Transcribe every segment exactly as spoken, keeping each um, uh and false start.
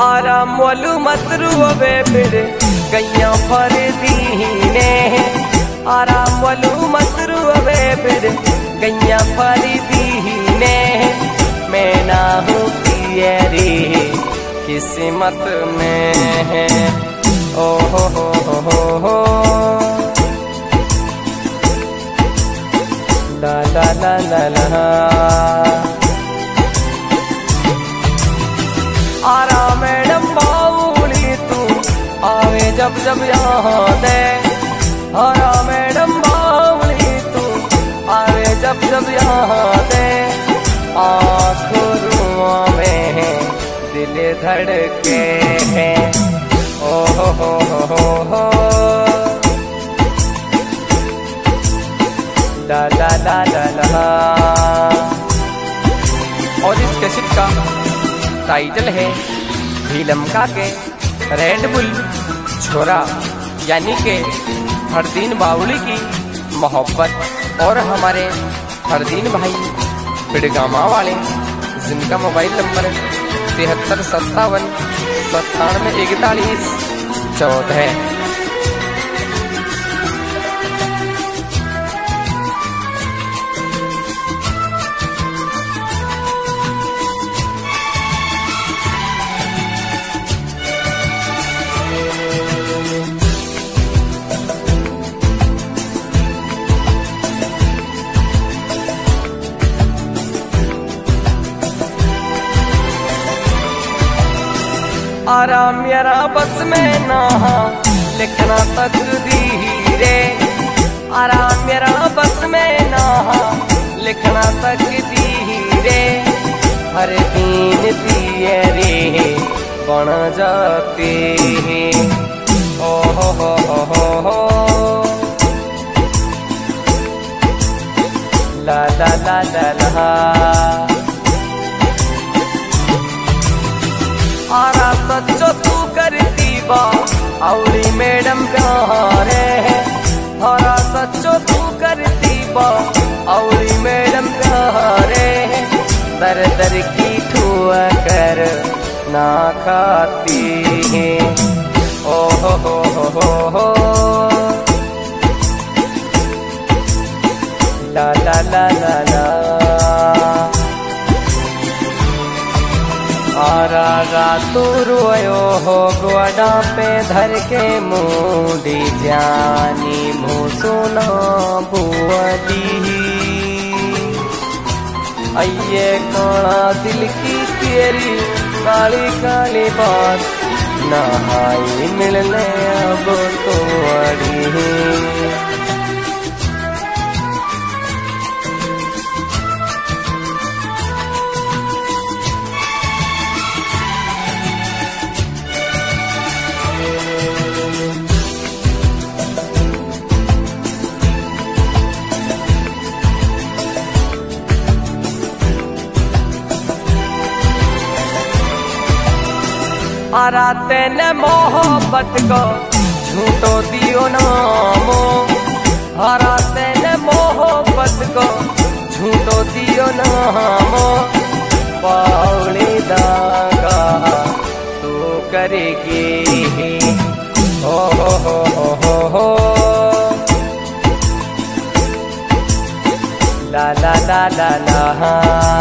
आराम वालू मतरू वे फिर गैया फर दीने आराम वालू मतरू वे फिर गैया फर दीने मैं ना हूँ तेरी किस्मत में है ओ हो हो हो हो हो ला ला ला ला ला आरा मैडम बाउली तू आवे जब जब यहाँ दे आरा मैडम बाउली तू आवे जब जब यहाँ दे आँखों में दिल धड़के है ओ हो हो हो हो ला ला ला ला ला। और इस कैसेट का टाइटल है फिल्म का के रेड बुल छोरा यानी के फरदीन बाउली की मोहब्बत और हमारे फरदीन भाई बिड़गामा वाले जिनका मोबाइल नंबर तिहत्तर सत्तावन सत्तानवे इकतालीस चौदह। आराम मेरा बस में ना लिखना तकदीरे आराम मेरा बस में ना लिखना तकदीरे हर दिन दिए रे बन जाते हैं ओ हो हो हो हो हो ला ला ला ला ला। आरा सच्चो तू करती बा औली मैडम प्यारे आरा सच्चो तू करती बा औली मैडम प्यारे दर दर की ठुआ कर ना खाती है ओ हो हो हो हो हो ला ला ला ला ला। आरा रातू रोयो हो ग्वाडा पे धर के मूडी जानी भूसुना बुआली आइये काला दिल की तेरी काली काली बात नहाई मिलने अब तो अड़ी आरा तेने मोहब्बत को झूठो दियो नामो आरा तेने मोहब्बत को झूठो दियो नामो बाउली दागा तू करेगी ओ हो हो हो हो हो ला ला ला ला ला।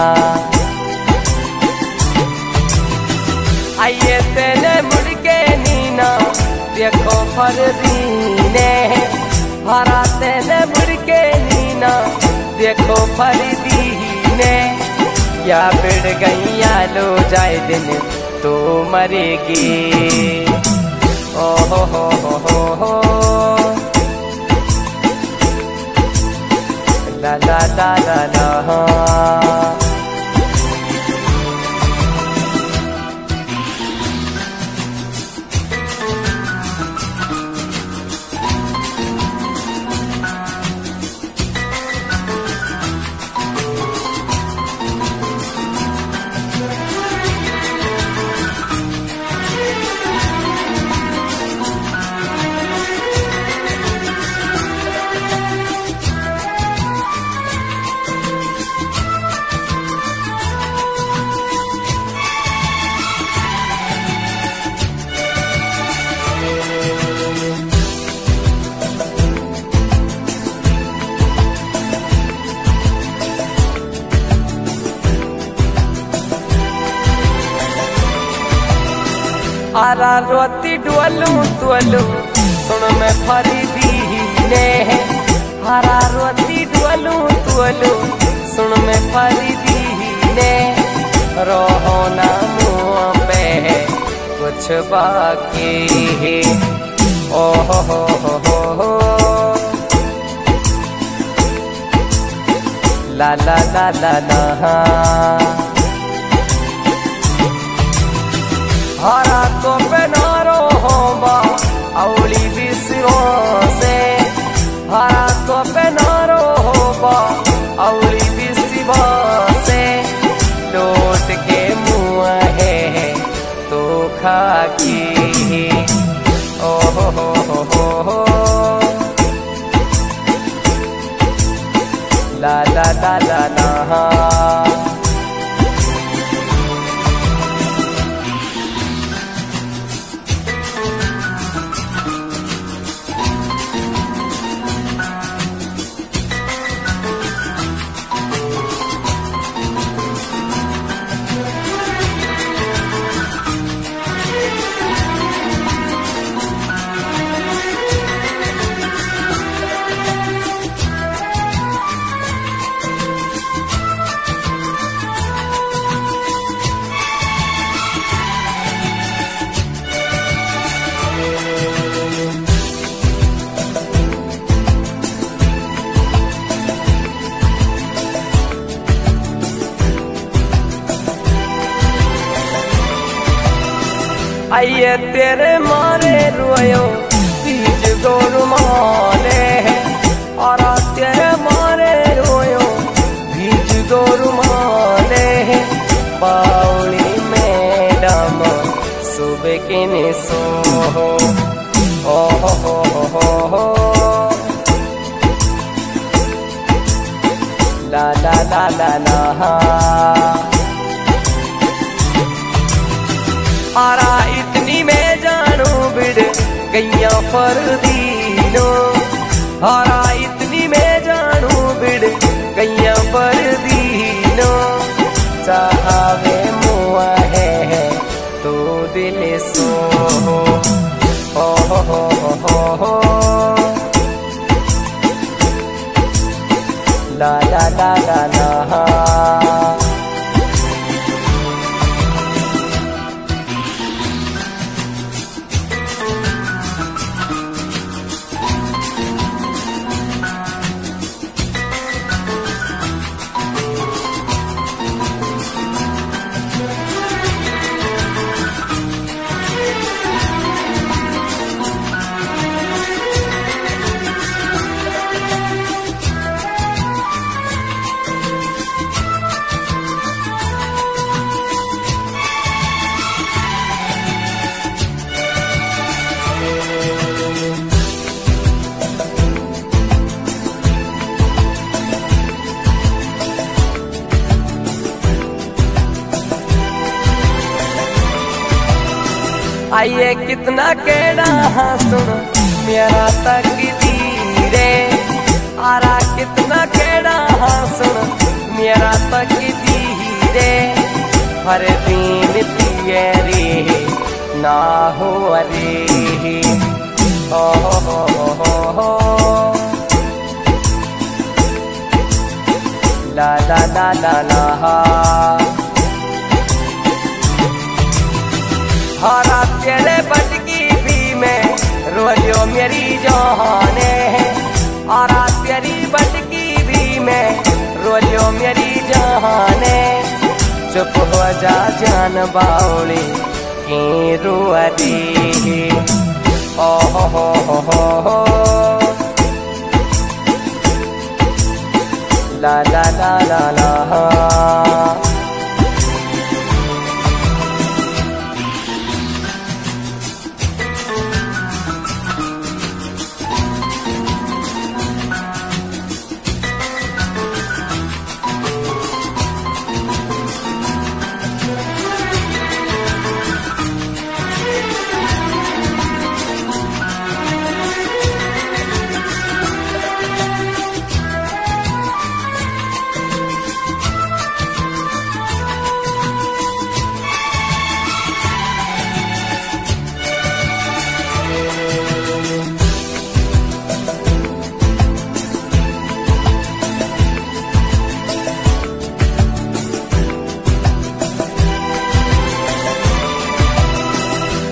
आइए तेने मुड़ के नीना देखो फरदीने हरा तेने मुड़ के नीना देखो फरदीने या बिड़ गैया लो जाए दिन तो मरेगी ओ हो हो हो हो हो ला ला ला ला ला। आरा रोती डुअलू तुअलू सुन मैं फरीदी ने आरा रोती डुअलू तुअलू सुन मैं फरीदी ने रोहो ना मुँह पे कुछ बाकी है ओ हो हो हो हो हो ला ला ला ला ला हरा तो पेनारो होबा औली बिसरो से हरा तो पेनारो होबा औली बिसवा से लौट के मुँह है तो खाकी ओ हो हो हो हो हो ला ला ला ला ला आइए तेरे मारे रोयो बीज गोरु माले और तेरे मारे रोयो बीज गोरु माले बाउली मैडम सुबह के निसो ओ हो हो हो हो ला ला ला ला ला आरा इतनी मैं जानू बिड़ गैया पर दीनो आरा इतनी मैं जानू बिड़ गैया पर दीनो चाहे मुआ है तो दिल सो हो हो हो हो हो ला ला ला ला ला आइए कितना केड़ा सुन मेरा तक धीरे आरा कितना केड़ा सुन मेरा तक धीरे हर दिन तेरी ना हो रे ओ हो हो हो ला ला ला ला ला हरा तेरे बटकी भी मैं रोलियो मेरी जाने हरा तेरी बटकी भी मैं रोलियो मेरी जाने चुप हो जा जान बाउली की रुअरी ओ हो हो हो हो हो ला ला ला ला ला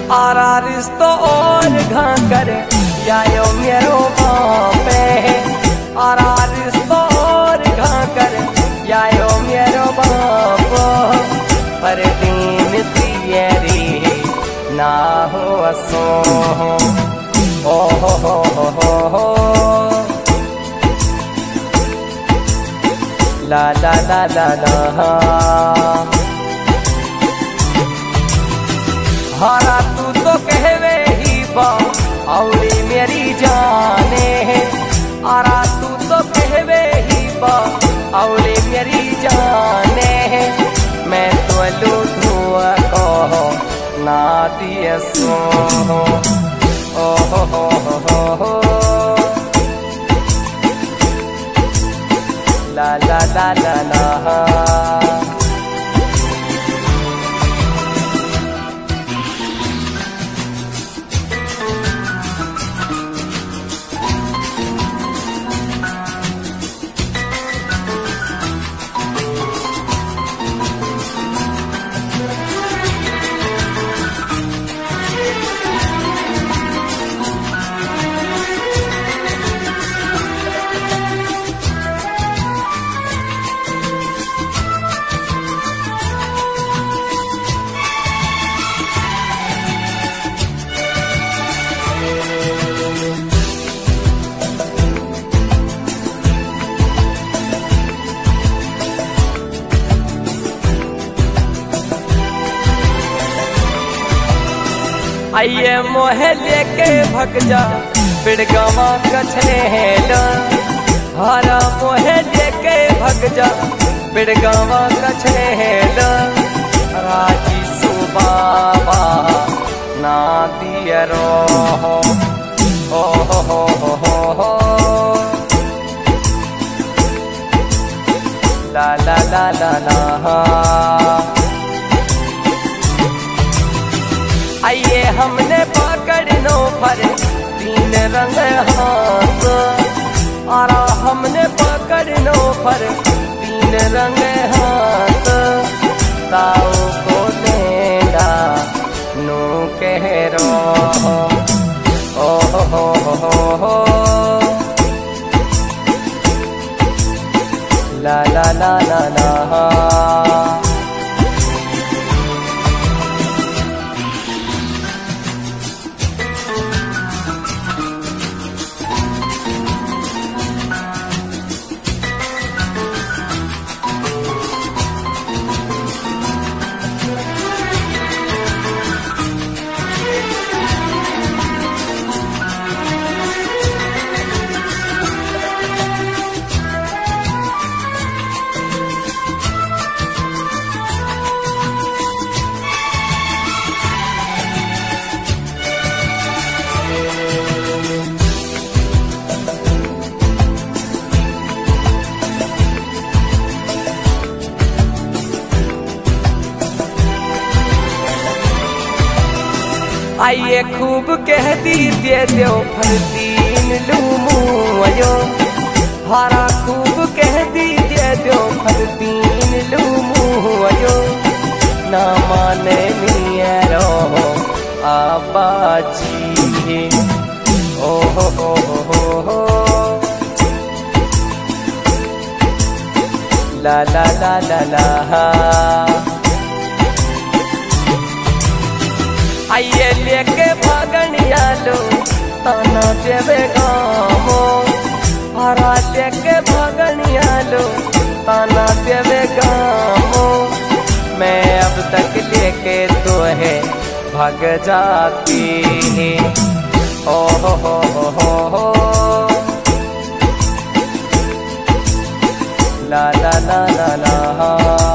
आरा रिश्तो और घा कर जायो मेरो बापे आरा रिश्तो और घा कर जायो मेरो बाप पर दीन तियरी ना हो असो ओ हो हो हो हो ला ला ला ला ला हारा तू तो कहवे ही बा औली मेरी जाने आरा तू तो कहवे ही बा औली मेरी जाने मैं तो लूटूआ को ना दिए सो ओ हो हो हो हो ला ला ला ला ला आइए मोहे लेके भग जा बिड़गावा कछेल हरा मोहे लेके भग जा बिड़गावा कछेल राजी सुबाबा ना दियरो ओ हो हो हो हो हो ला ला ला ला ला आइए हमने पकड़नो पर तीन रंग हाथ आरा हमने पकड़नो पर तीन रंग हाथ ताऊ को लेंदा नू कह रो ओ हो हो हो हो ला ला ला ला ला आइए खूब कह दी दे दो फर तीन लूमूयो हारा खूब कह दी दे दो फर तीन लूमूयो ना माने नियरो आबाजी ओ हो हो हो हो ला ला ला ला ला आइए लेके भागनिया लो ताना देवे गामो हरा लेके भागनिया लो ताना देवे गामो मैं अब तक लेके तो है भाग जाती है ओ हो हो हो हो हो ला ला ला ला ला